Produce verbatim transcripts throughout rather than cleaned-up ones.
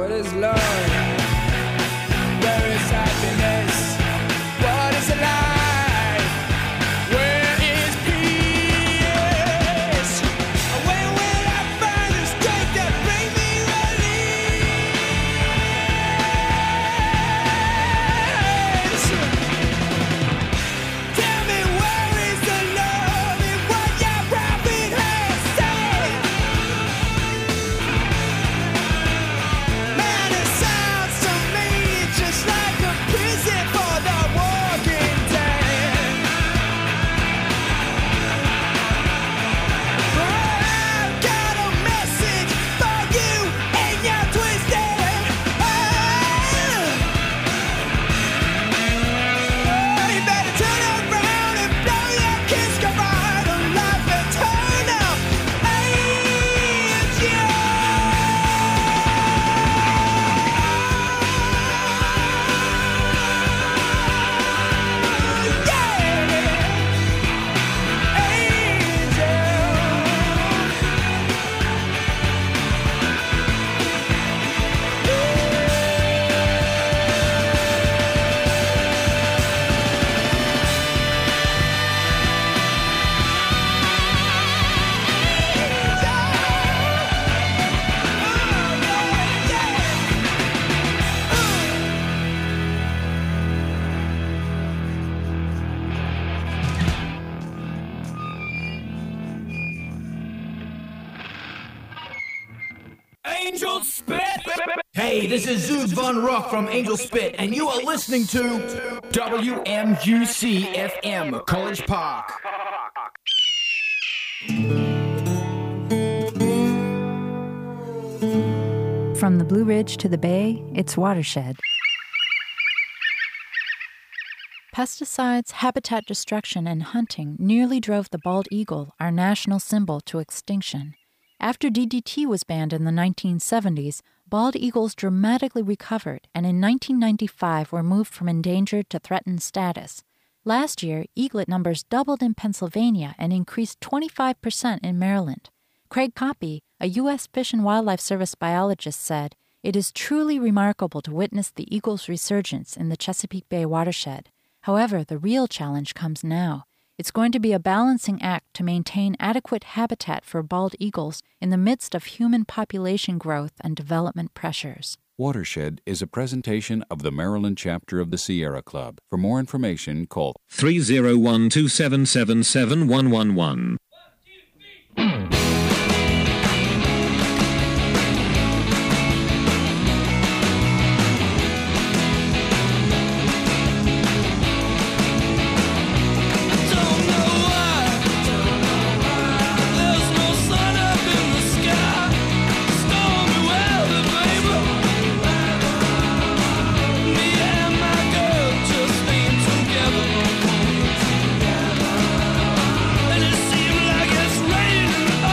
What is love? Where is happiness? What is life? Where is peace? Where will I find the strength that bring me release? Tell me where is the love in what your prophet has said? Man, it sounds to me just like a prison for the walking dead. I've got a message for you and your twisted head. Oh, you better turn around and blow your kiss goodbye to life eternal. Angel Spit! Hey, this is Zeus Von Rock from Angel Spit, and you are listening to W M U C F M, College Park. From the Blue Ridge to the Bay, it's Watershed. Pesticides, habitat destruction, and hunting nearly drove the bald eagle, our national symbol, to extinction. After D D T was banned in the nineteen seventies, bald eagles dramatically recovered and in nineteen ninety-five were moved from endangered to threatened status. Last year, eaglet numbers doubled in Pennsylvania and increased twenty-five percent in Maryland. Craig Coppy, a U S Fish and Wildlife Service biologist, said, "It is truly remarkable to witness the eagle's resurgence in the Chesapeake Bay watershed. However, the real challenge comes now. It's going to be a balancing act to maintain adequate habitat for bald eagles in the midst of human population growth and development pressures." Watershed is a presentation of the Maryland chapter of the Sierra Club. For more information, call three oh one, two seven seven, seven one one one. And it seems like it's raining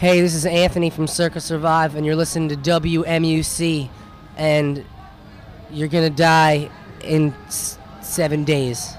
Hey, this is Anthony from Circa Survive, and you're listening to W M U C, and you're gonna die in s- seven days.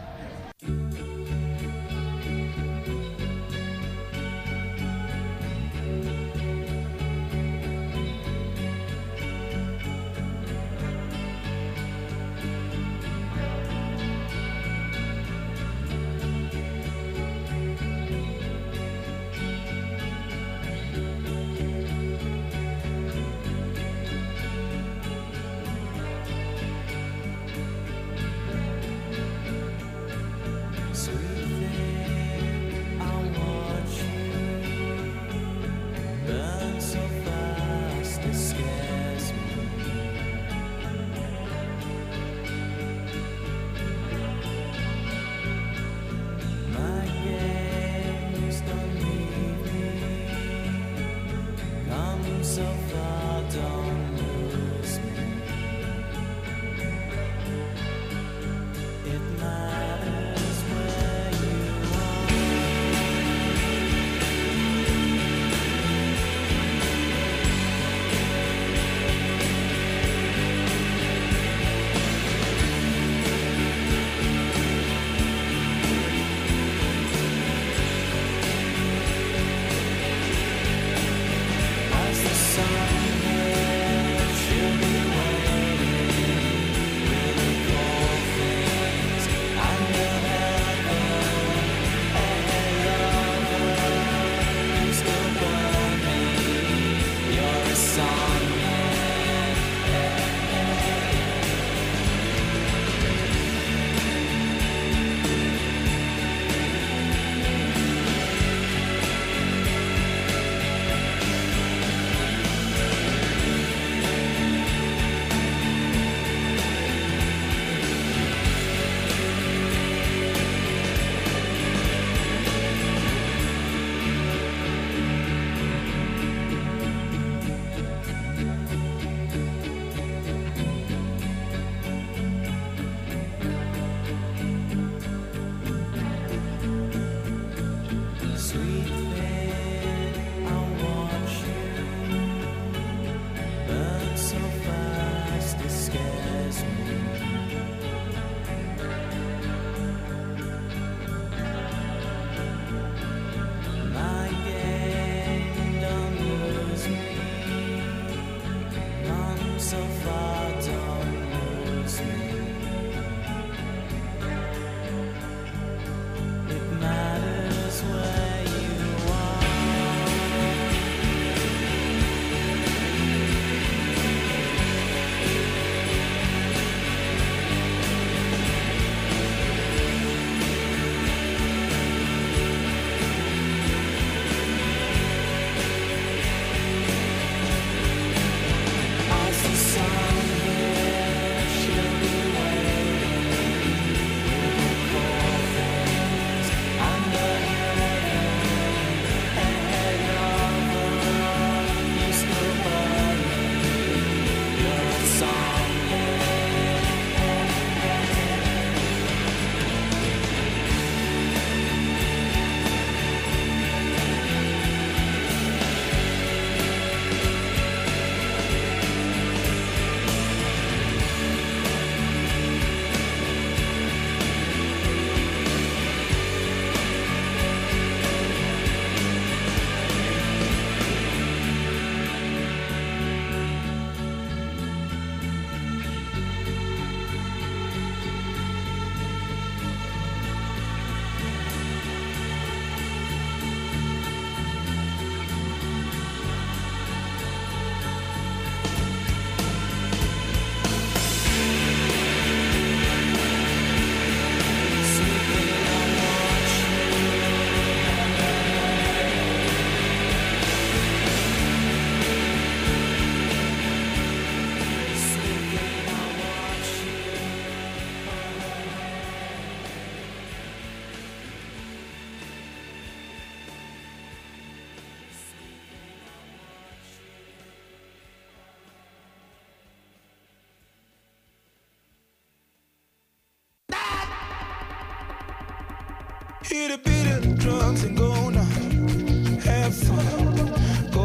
Hit a bit of drugs and go now. Have fun. Go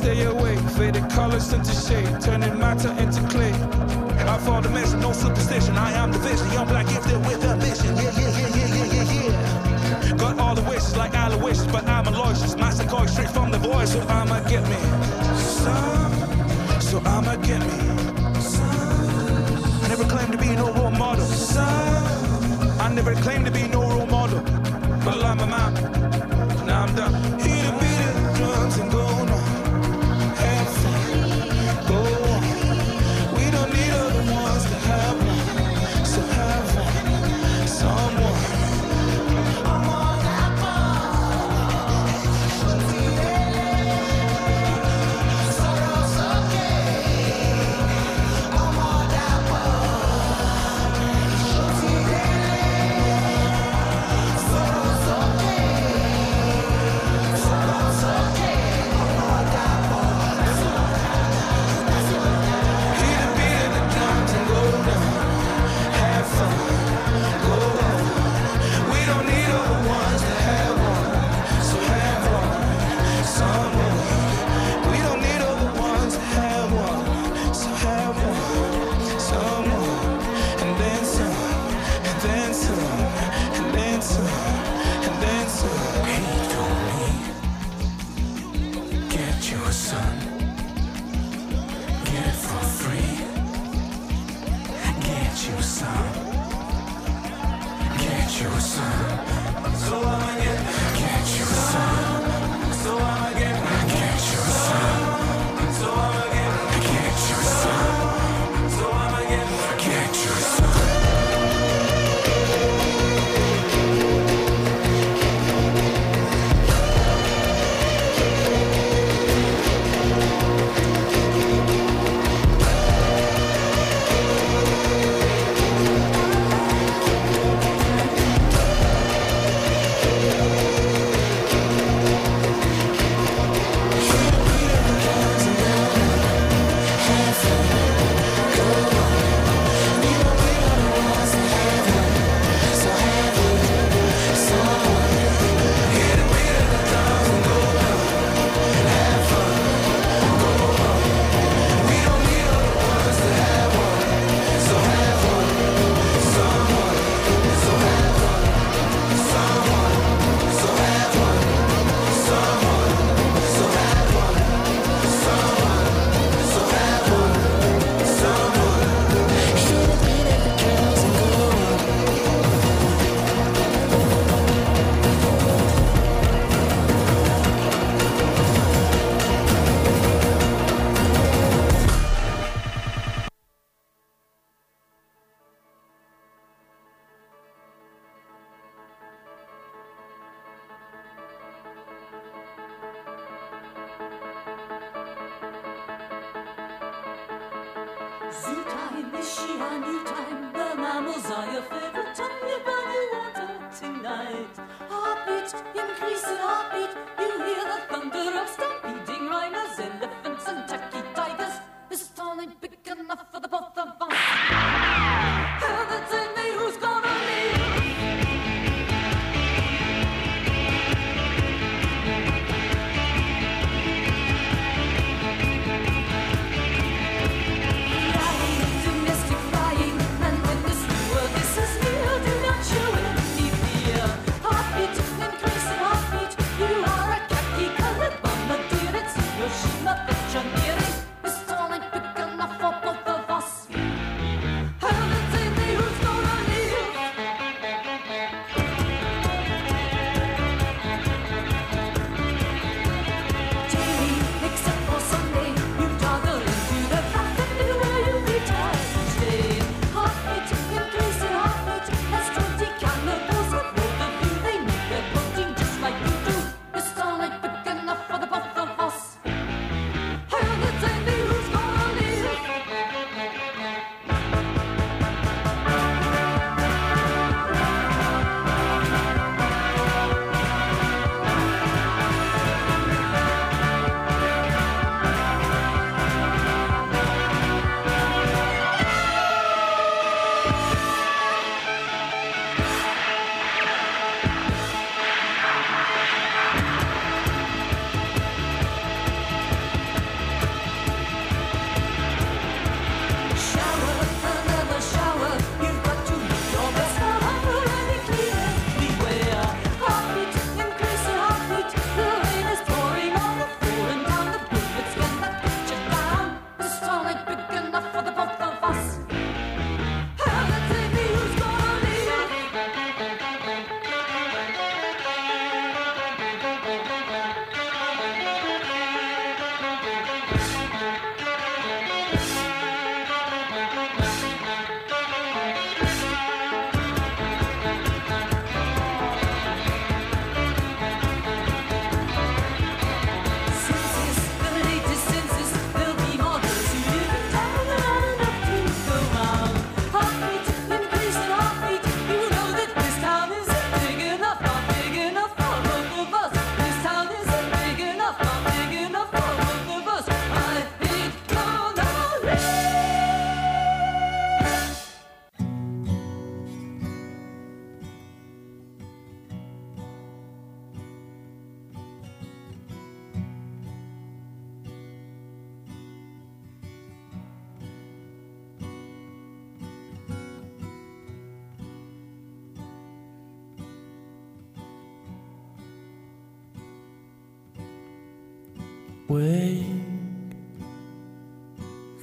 stay away. Faded colors into shade, turning matter into clay. I fall the measure, no superstition. I am the vision, young black gifted with ambition. Yeah, yeah, yeah, yeah, yeah, yeah, yeah. Got all the wishes like Aloysius, but I'm a logist. Master going straight from the voice, so I'ma get me some. So I'ma get me some. I never claimed to be no role model. Some. I never claimed to be no role model. But I'm a man. Now I'm done. Hear the beat of the drums and go on. Have fun. Go on. We don't need other ones to have one. So have one. Someone. I'm on that ball. Sorrow's okay. I'm on that ball. Sorrow's okay. Sorrow's okay. I'm on that ball. Hear the beat of the drums and go down. Have fun. Go on. We don't need other ones to have one. So have one. Someone. We don't need other ones to have one. So have one. Someone. And then some. And then some. And then some. And then some. Hey, Tony. Get your son. Get it for free. Get you some. Get you some. So I'ma get. Get you some. So I'ma get. Get you some. So I'ma get. Get you some. So I'ma get. Get you some. Zoo time, is she a new time? The mammals are your favorite time. You're bunny water tonight. Heartbeat, increasing heartbeat. You hear the thunder of stampeding rhinos, elephants, and tacky tigers. This town ain't big enough for the both of us. Heather, tell me who's gonna leave. Heartbeat, increasing heartbeat. You are a khaki-colored bombardier. It's Hiroshima.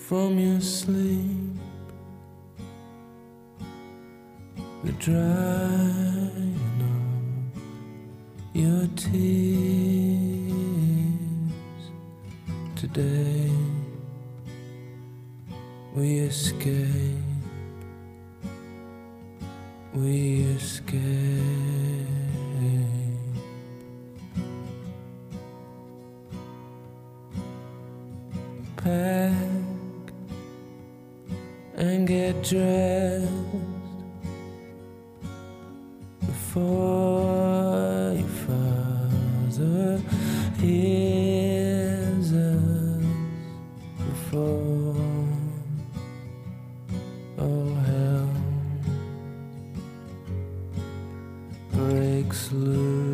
from your sleep, the drying of your tears. Today we escape, we escape. Pack and get dressed before your father hears us, before all hell breaks loose.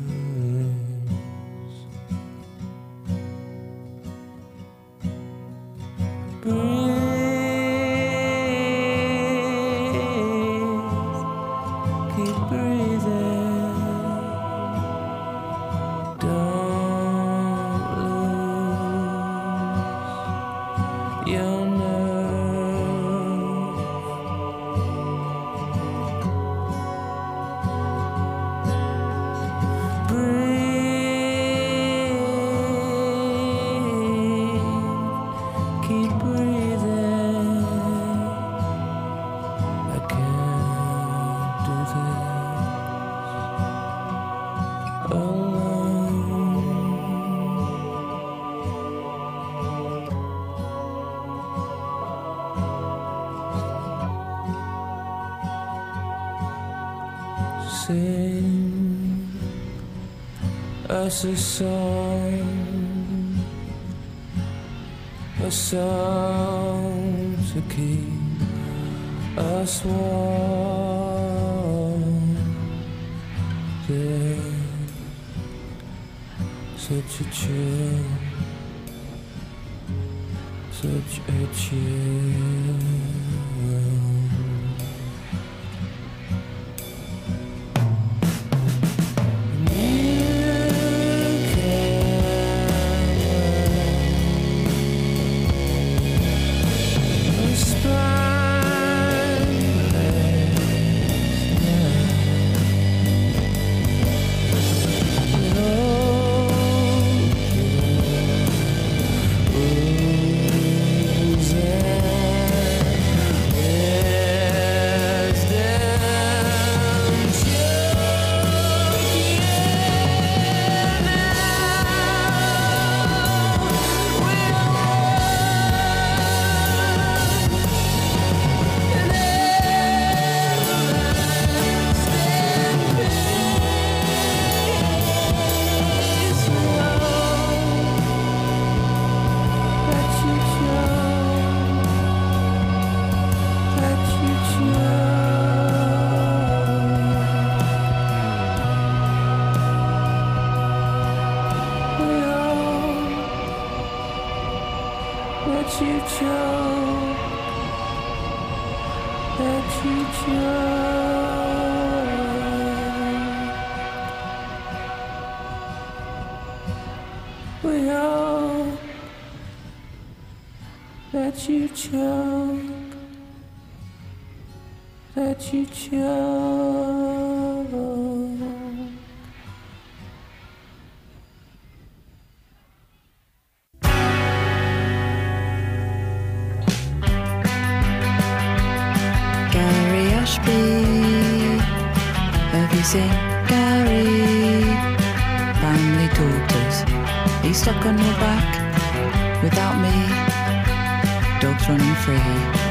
Sing us a song, a song to keep us warm. There's such a chill, such a chill. That you choke, that you choke. Gary Ashby, have you seen Gary? Family daughters, he's stuck on your back without me. Dogs running free.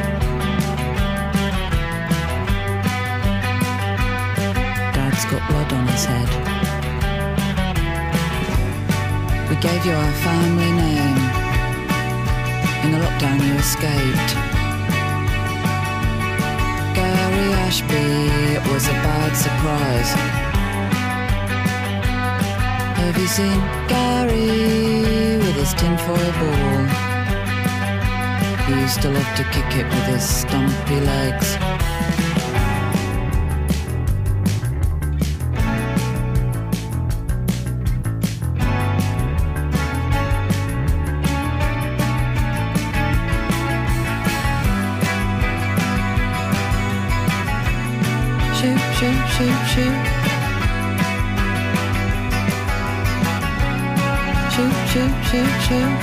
Dad's got blood on his head. We gave you our family name. In the lockdown you escaped. Gary Ashby, it was a bad surprise. Have you seen Gary with his tinfoil ball? He used to love to kick it with his stumpy legs. shoot, shoot. Shoot, shoot, shoot, shoot.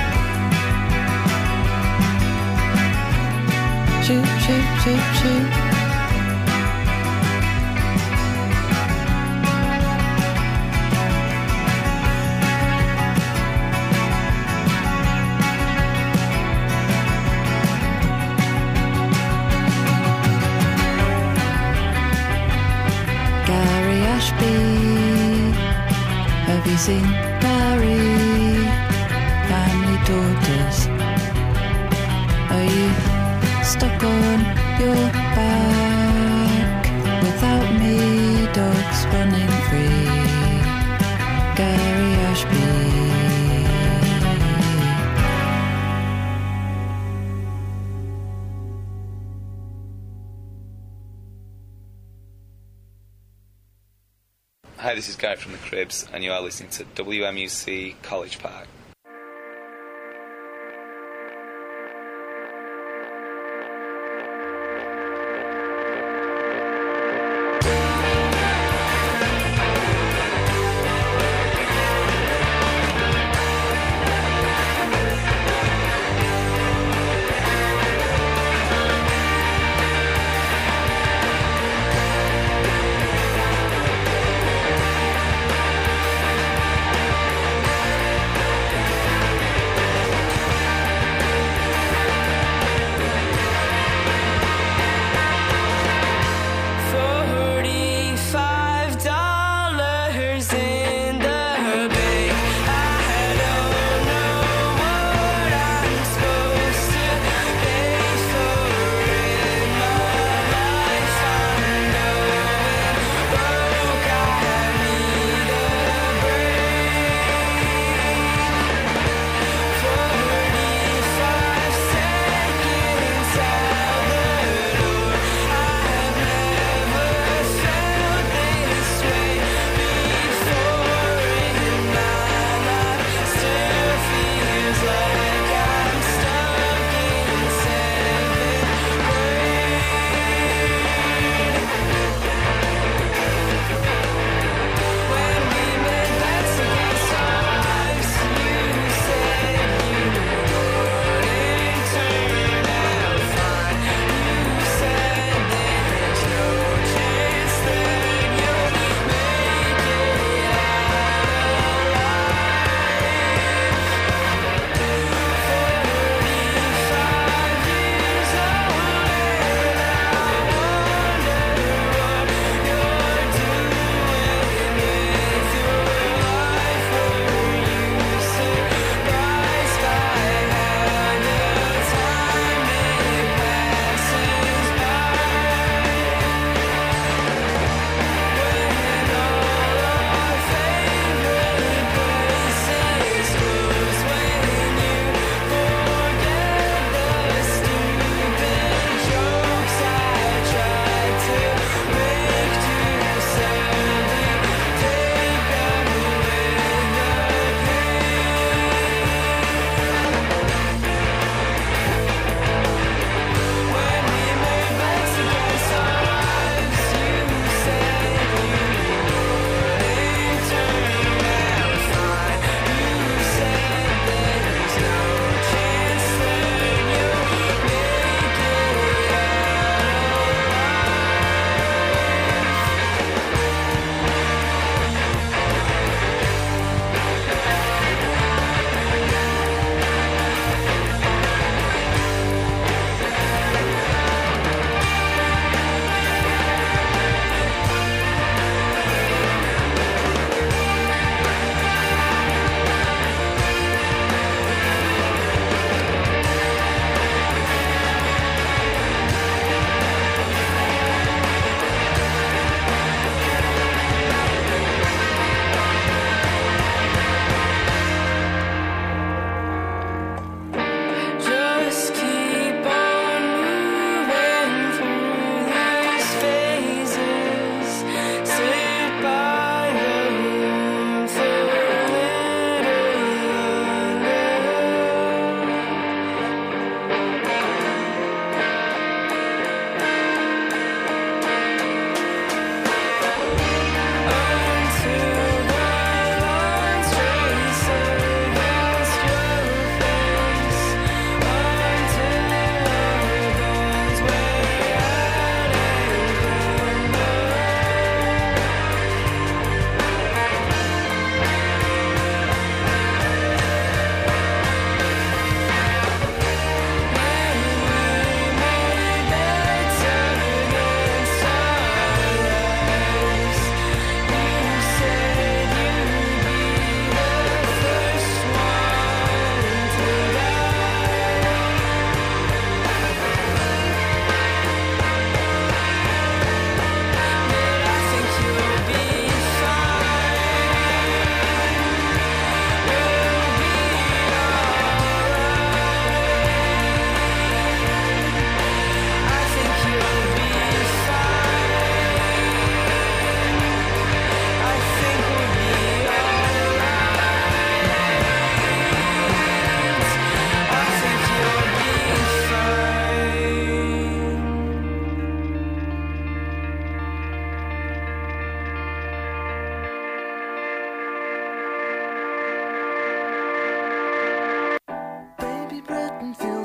Shoot, shoot, shoot, shoot. Gary Ashby, have you seen Gary? Family Daughters, are you stuck on your back? Without me, dogs running free. Gary Ashby. Hi, this is Guy from the Cribs, and you are listening to W M U C College Park.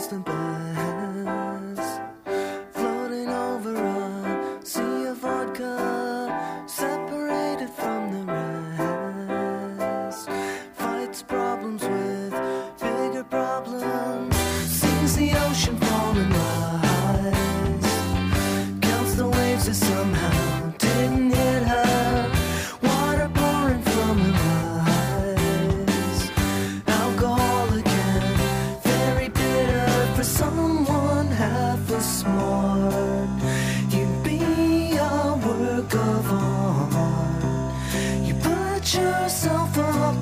the best. Floating over a sea of vodka, separated from the rest. Fights problems with bigger problems. Sees the ocean fall and rise. Counts the waves that somehow didn't hit her. Water pouring from her eyes. Alcoholic and very bitter. For someone half as smart, you'd be a work of art. You put yourself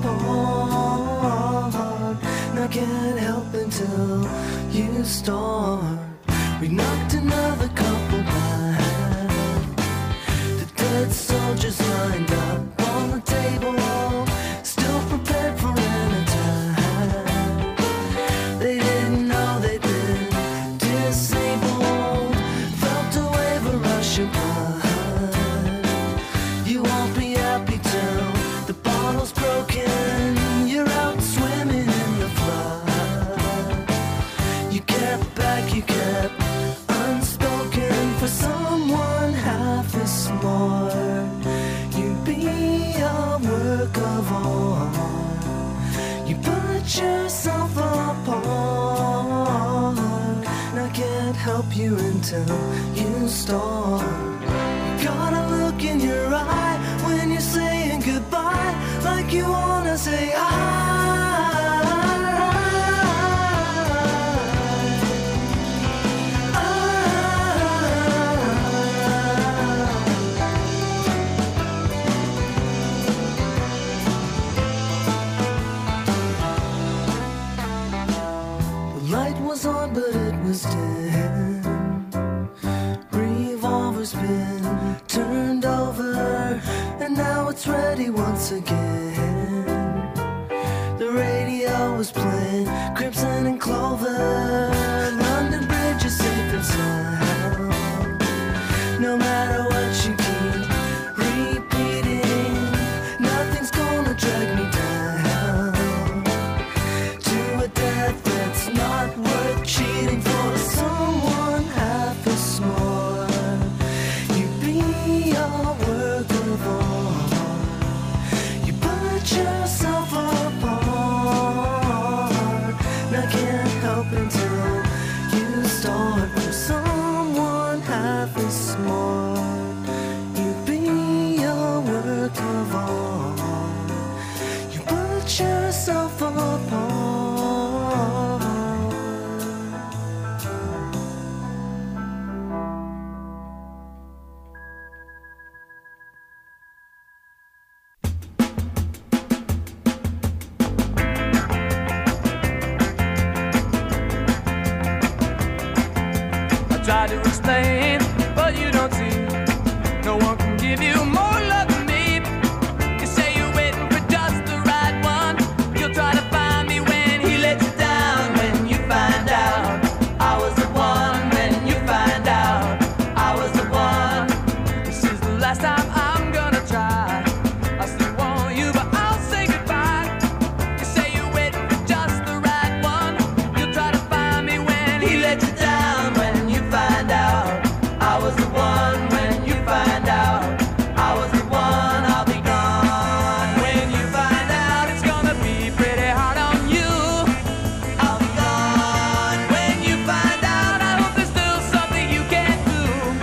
apart. And I can't help until you start. We knocked another couple back. The dead soldiers lined up on the table, still prepared for an attack. They didn't know they'd been disabled. Felt a wave of Russian blood. You won't be happy till the bottle's broken. You're out swimming in the flood. You kept back, you kept unspoken. For someone half as smart, you'd be a work of art. You put yourself apart. And I can't help you until you start. You got a look in your eye when you're saying goodbye, like you wanna say The light was on, but it was dim. Revolver's been turned over, and now it's ready once again. The radio was playing Crimson and Clover. London Bridge is safe and sound. No matter what you keep repeating, nothing's gonna drag me down to a death that's not worth cheating for. Someone half as smart, you'd be a work of art. You put yourself apart, and I can't help until you start. From someone half as smart, you'd be a work of art. You put yourself apart. I try to explain, but you don't see. No one can give you more love than me. You say you're waiting for just the right one. You'll try to find me when he let you down. When you find out I was the one. When you find out I was the one. This is the last time I'm gonna try. I still want you, but I'll say goodbye. You say you're waiting for just the right one. You'll try to find me when he let you down. When you find out I was the one. When you find out I was the one, I'll be gone. When you find out it's gonna be pretty hard on you, I'll be gone. When you find out, I hope there's still something you can do.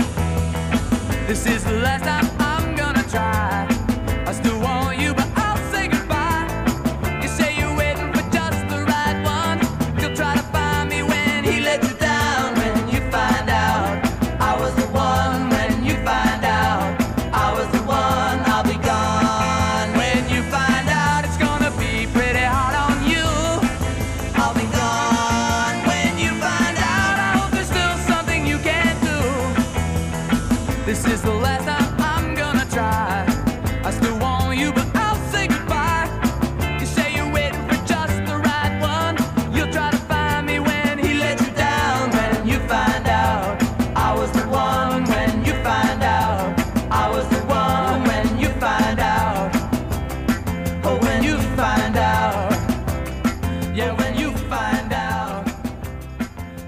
This is the last time I'm gonna try. I still want you, but I'll say goodbye. You say you're waiting for just the right one. You'll try to find me when he let you down. When you find out I was the one. When you find out I was the one, I'll be gone. When you find out it's gonna be pretty hard on you, I'll be gone. When you find out, I hope there's still something you can do. This is the last time I'm gonna try. I still want you, but I'll say goodbye. You say you're waiting for just the right one. You'll try to find me when he let you down. When you find out I was the one. When you find out I was the one. When you find out, oh, when you find out, yeah, when you find out.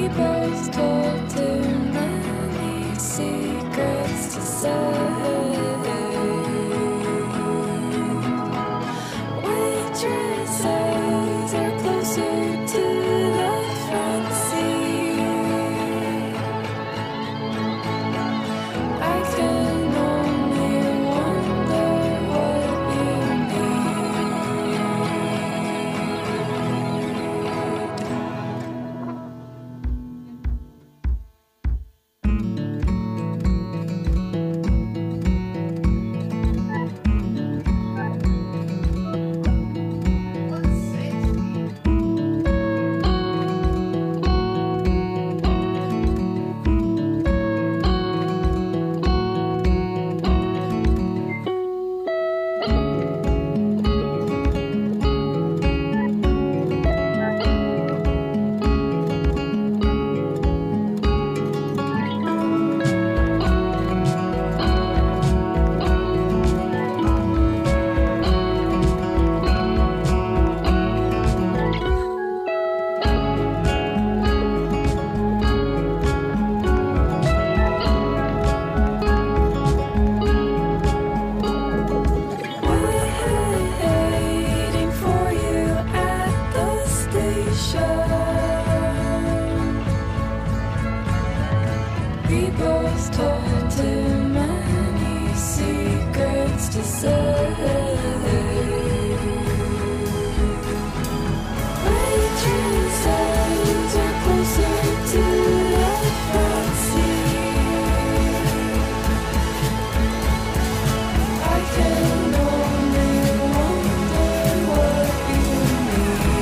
People's told too many secrets to say. Waitresses are closer to the front seat. I can only wonder what you People's told too many secrets to say. Waitresses are closer to the front seat. I can only wonder what you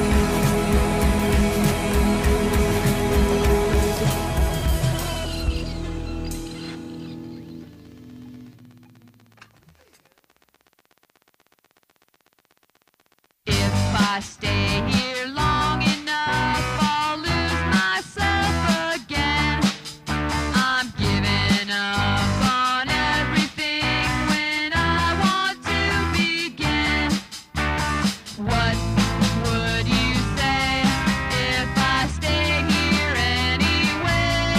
I stay here long enough, I'll lose myself again. I'm giving up on everything when I want to begin. What would you say if I stayed here anyway?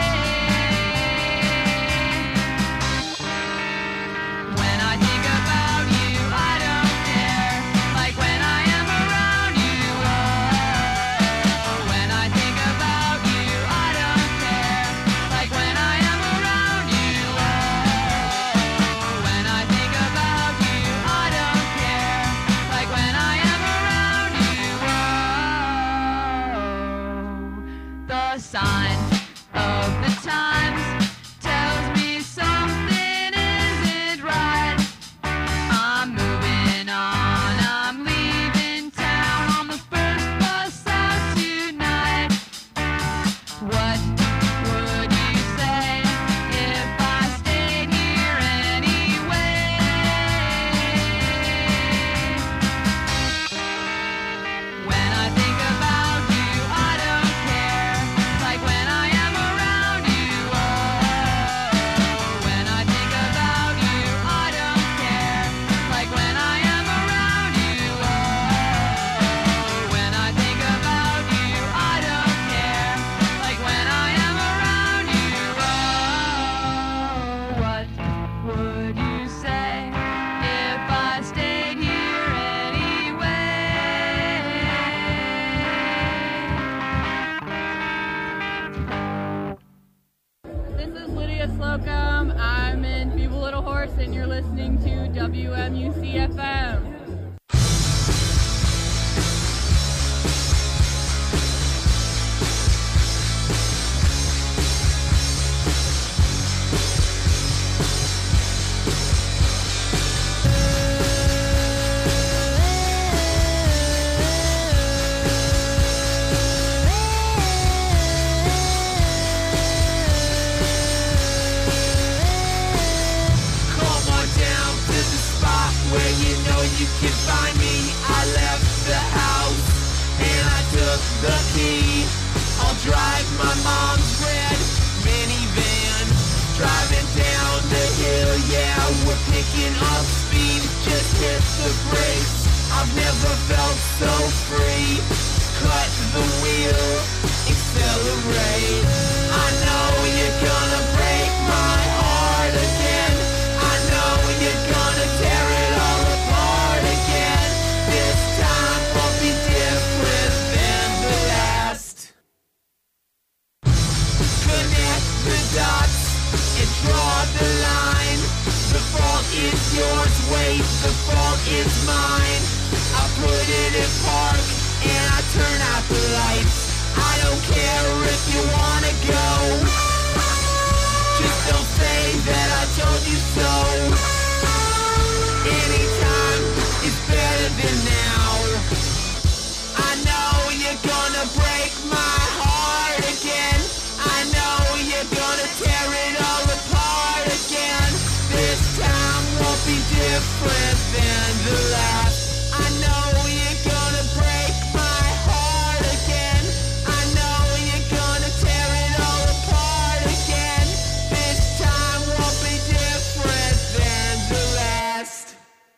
When I think about you, I don't care. Like when I am around you, oh. When I think about you, I don't care. Like when I am around you, oh. When I think about you, I don't care. Like when I am around you, oh. The sign of the times tells me something isn't right. I'm moving on, I'm leaving town on the first bus out tonight. What would you say if I stayed here anyway? When I think about you, I don't care. Like when I am around you, oh. When I think about you, I don't care. Like when I am around you, oh. When I think about you, I don't care. Like when I am around you, oh. What would you say if I stayed here anyway? This is Lydia Slocum. I'm in Feeble Little Horse, and you're listening to W M U C F M. Come on down to the spot where you know you can find me. I left the house and I took the key. I'll drive my mom's red minivan, driving down the hill. Yeah, we're picking up speed. Just hit the brakes. I've never felt so free. cut the wheel, accelerate. I know you're gonna break my heart again. I know you're gonna tear it all apart again. This time won't be different than the last. Connect the dots and draw the line. The fault is yours, wait, the fault is mine. I put it in park and I turn out the lights. I don't care if you wanna go. Just don't say that I told you so. Anytime is better than now. I know you're gonna break my heart again. I know you're gonna tear it all apart again. This time won't be different than the last. I know you're gonna break my heart again. I know you're gonna tear it all apart again. This time won't be different than the last.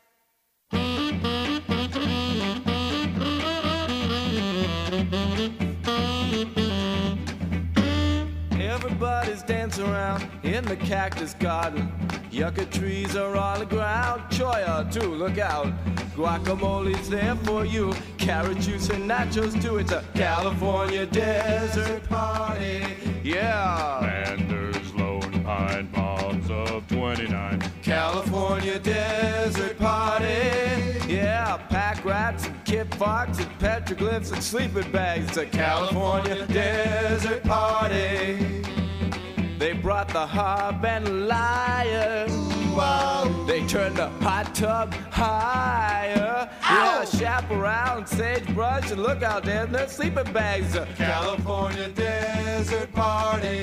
Everybody's dancing around in the cactus garden. Yucca trees are on the ground. Choya too, look out. Guacamole's there for you. Carrot juice and nachos too. It's a California desert party. Yeah. Landers, Lone Pine, Palms of twenty-nine. California desert party. Yeah, pack rats and kit fox and petroglyphs and sleeping bags. It's a California desert party. They brought the hob and lyre. Wow. They turned the hot tub higher. Ow. Yeah, chaparral, sagebrush, and look out there in their sleeping bags. A California desert party.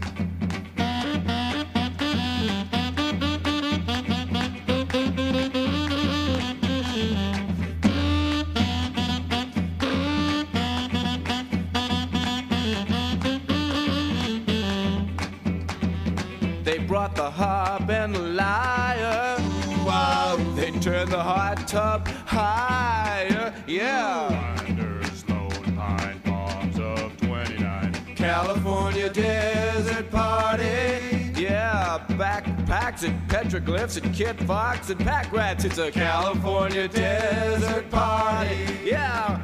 They brought the hob and the lyre. Wow. They turned the hot tub higher. Yeah. Landers, Lone Pine, Palms of twenty-nine. California desert party. Yeah, backpacks and petroglyphs and kit fox and pack rats. It's a California desert party. Yeah.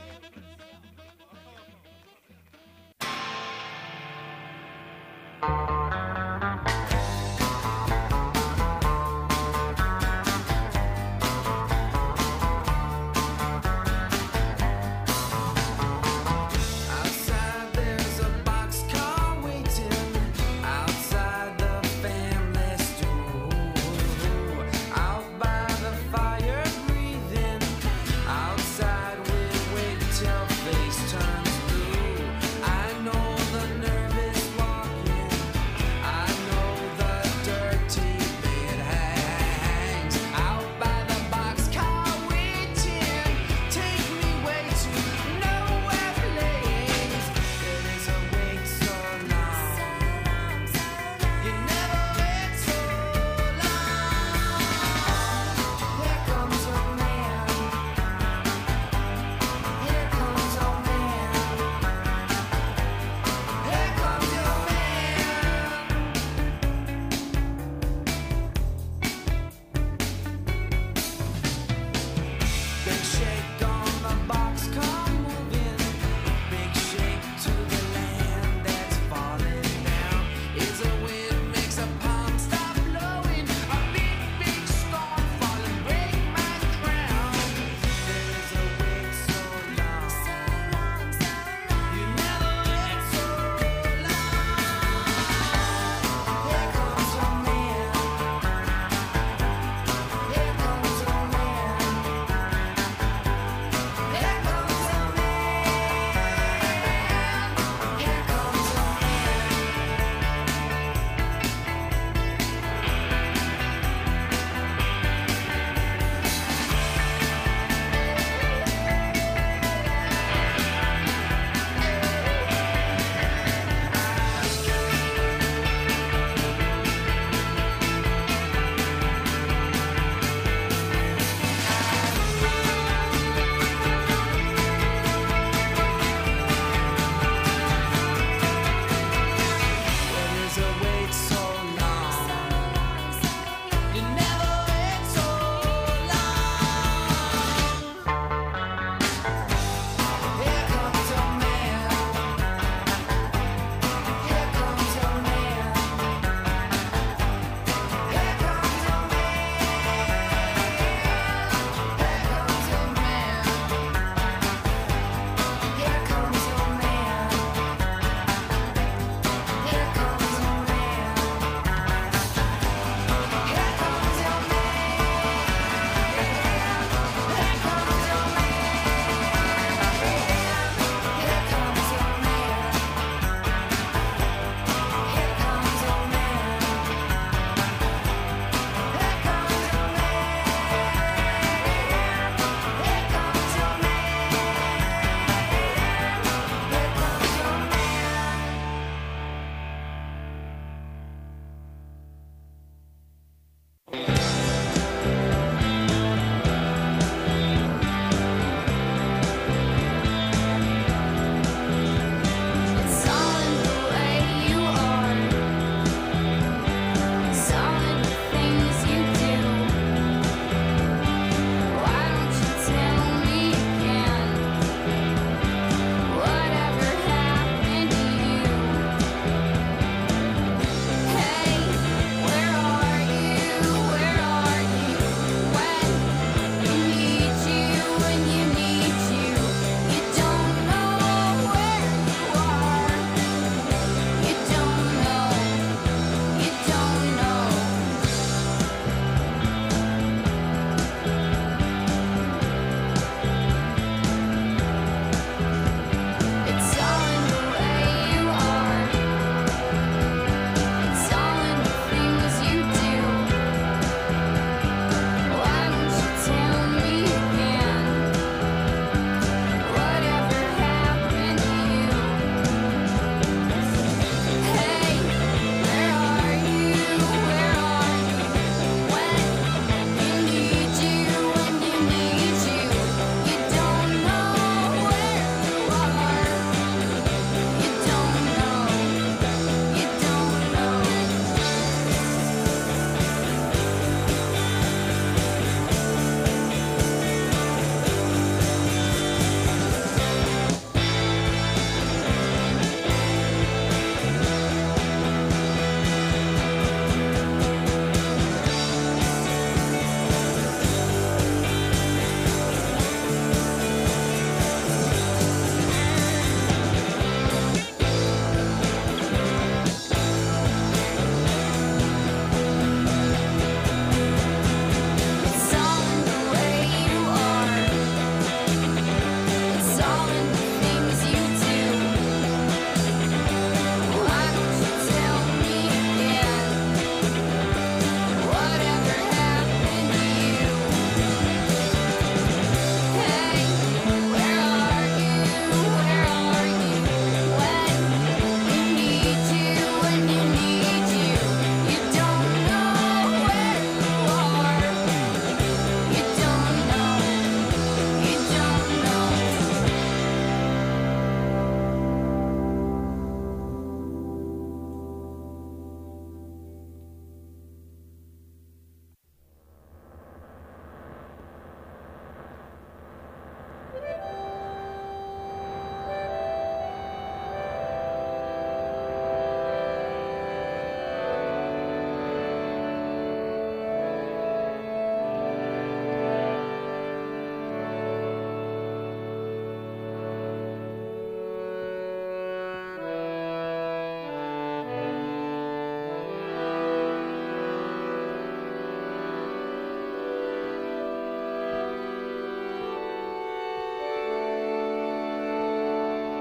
Thank you.